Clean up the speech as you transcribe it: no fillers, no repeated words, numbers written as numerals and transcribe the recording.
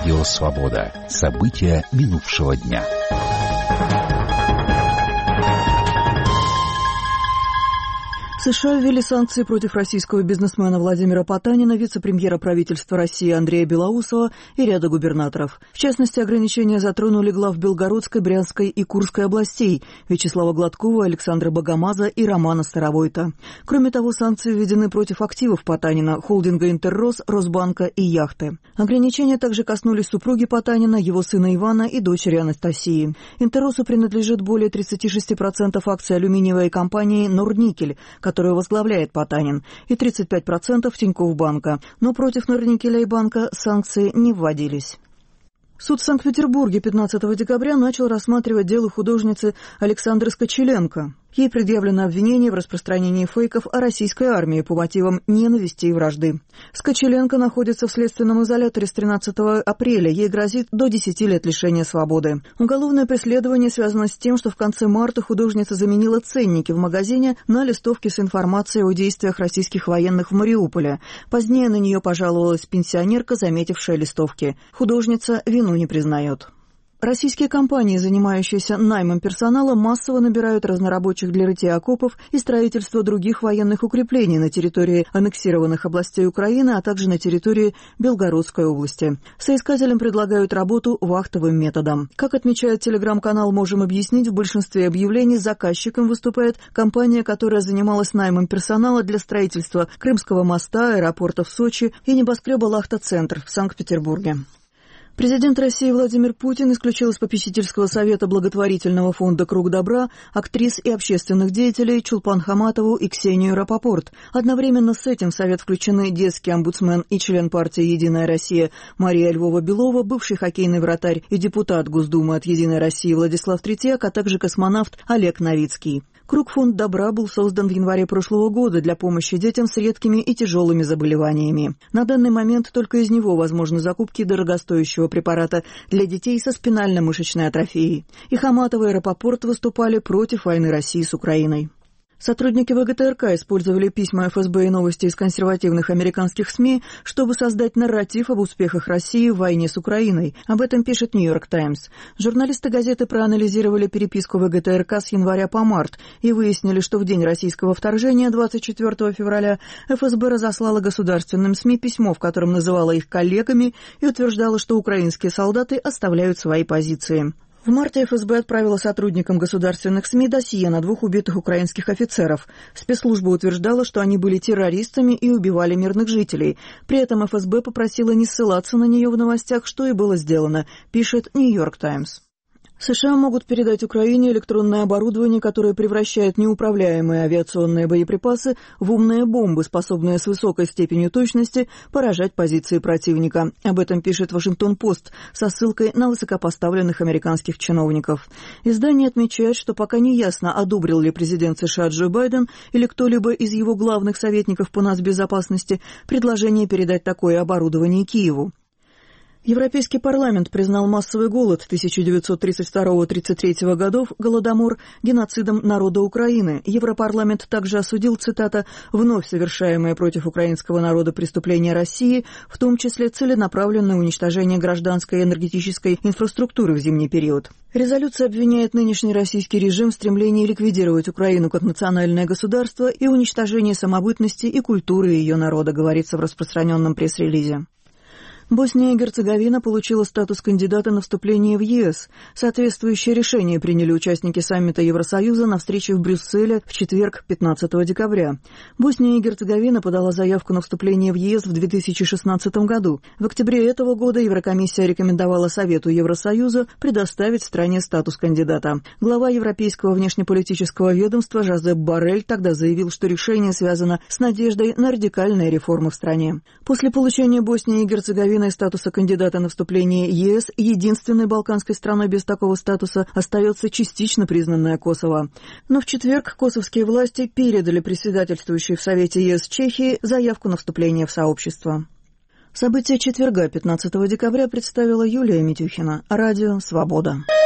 Радио «Свобода». События минувшего дня. США ввели санкции против российского бизнесмена Владимира Потанина, вице-премьера правительства России Андрея Белоусова и ряда губернаторов. В частности, ограничения затронули глав Белгородской, Брянской и Курской областей Вячеслава Гладкова, Александра Богомаза и Романа Старовойта. Кроме того, санкции введены против активов Потанина, холдинга «Интеррос», Росбанка и яхты. Ограничения также коснулись супруги Потанина, его сына Ивана и дочери Анастасии. «Интерросу» принадлежит более 36% акций алюминиевой компании «Норникель», которую возглавляет Потанин, и 35% Тинькофф-банка. Но против Норникеля и банка санкции не вводились. Суд в Санкт-Петербурге 15 декабря начал рассматривать дело художницы Александры Скочеленко. Ей предъявлено обвинение в распространении фейков о российской армии по мотивам ненависти и вражды. Скочеленко находится в следственном изоляторе с 13 апреля. Ей грозит до 10 лет лишения свободы. Уголовное преследование связано с тем, что в конце марта художница заменила ценники в магазине на листовки с информацией о действиях российских военных в Мариуполе. Позднее на нее пожаловалась пенсионерка, заметившая листовки. Художница вину не признает. Российские компании, занимающиеся наймом персонала, массово набирают разнорабочих для рытья окопов и строительства других военных укреплений на территории аннексированных областей Украины, а также на территории Белгородской области. Соискателям предлагают работу вахтовым методом. Как отмечает телеграм-канал «Можем объяснить», в большинстве объявлений заказчиком выступает компания, которая занималась наймом персонала для строительства Крымского моста, аэропорта в Сочи и небоскреба «Лахта-центр» в Санкт-Петербурге. Президент России Владимир Путин исключил из попечительского совета благотворительного фонда «Круг добра» актрис и общественных деятелей Чулпан Хаматову и Ксению Рапопорт. Одновременно с этим в совет включены детский омбудсмен и член партии «Единая Россия» Мария Львова-Белова, бывший хоккейный вратарь и депутат Госдумы от «Единой России» Владислав Третьяк, а также космонавт Олег Новицкий. Круг фонд добра был создан в январе прошлого года для помощи детям с редкими и тяжелыми заболеваниями. На данный момент только из него возможны закупки дорогостоящего препарата для детей со спинально-мышечной атрофией. И Хаматова, и Рапопорт выступали против войны России с Украиной. Сотрудники ВГТРК использовали письма ФСБ и новости из консервативных американских СМИ, чтобы создать нарратив об успехах России в войне с Украиной. Об этом пишет «Нью-Йорк Таймс». Журналисты газеты проанализировали переписку ВГТРК с января по март и выяснили, что в день российского вторжения 24 февраля ФСБ разослала государственным СМИ письмо, в котором называла их коллегами и утверждала, что украинские солдаты оставляют свои позиции. В марте ФСБ отправила сотрудникам государственных СМИ досье на 2 убитых украинских офицеров. Спецслужба утверждала, что они были террористами и убивали мирных жителей. При этом ФСБ попросила не ссылаться на нее в новостях, что и было сделано, пишет «Нью-Йорк Таймс». США могут передать Украине электронное оборудование, которое превращает неуправляемые авиационные боеприпасы в умные бомбы, способные с высокой степенью точности поражать позиции противника. Об этом пишет «Вашингтон-Пост» со ссылкой на высокопоставленных американских чиновников. Издание отмечает, что пока не ясно, одобрил ли президент США Джо Байден или кто-либо из его главных советников по нацбезопасности предложение передать такое оборудование Киеву. Европейский парламент признал массовый голод 1932-33 годов, голодомор, геноцидом народа Украины. Европарламент также осудил, цитата, «вновь совершаемые против украинского народа преступления России, в том числе целенаправленное уничтожение гражданской и энергетической инфраструктуры в зимний период». Резолюция обвиняет нынешний российский режим в стремлении ликвидировать Украину как национальное государство и уничтожении самобытности и культуры ее народа, говорится в распространенном пресс-релизе. Босния и Герцеговина получила статус кандидата на вступление в ЕС. Соответствующее решение приняли участники саммита Евросоюза на встрече в Брюсселе в четверг, 15 декабря. Босния и Герцеговина подала заявку на вступление в ЕС в 2016 году. В октябре этого года Еврокомиссия рекомендовала Совету Евросоюза предоставить стране статус кандидата. Глава Европейского внешнеполитического ведомства Жозеп Боррель тогда заявил, что решение связано с надеждой на радикальные реформы в стране. После получения Боснии и Герцеговины статуса кандидата на вступление в ЕС, единственной балканской страной без такого статуса остается частично признанная Косово. Но в четверг косовские власти передали председательствующей в Совете ЕС Чехии заявку на вступление в сообщество. События четверга, 15 декабря, представила Юлия Митюхина. Радио «Свобода».